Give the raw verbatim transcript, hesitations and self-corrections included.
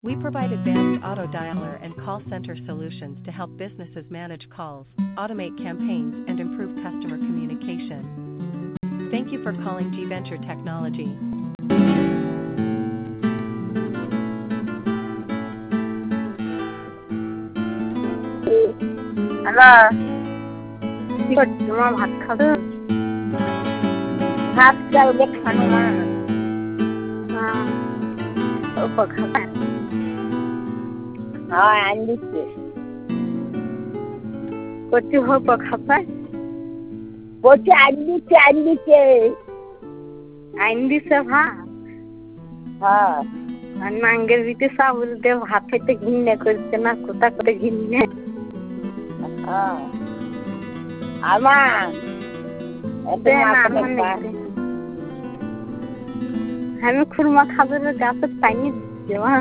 We provide advanced auto dialer and call center solutions to help businesses manage calls, automate campaigns, and improve customer communication. Thank you for calling G Venture Technology. Hello কি করছো মা? ভাত খাবে? ভাত চাইলে খানো মা? হ্যাঁ অল্প খাবে? হ্যাঁ আইন দিচ্ছে কচি অল্প খাবে? কচি আইন দিচ্ছে আইন দিচ্ছে আইন দিচ্ছে ভাত? হ্যাঁ আর নাঙ্গের ভিতরে চাউল দিয়ে ভাত খেতে ঘৃণা করছে না? কোথা করে ঘৃণা? হ্যাঁ আমা আমি খুরমা খাবার গাছের পানি দিচ্ছি মা।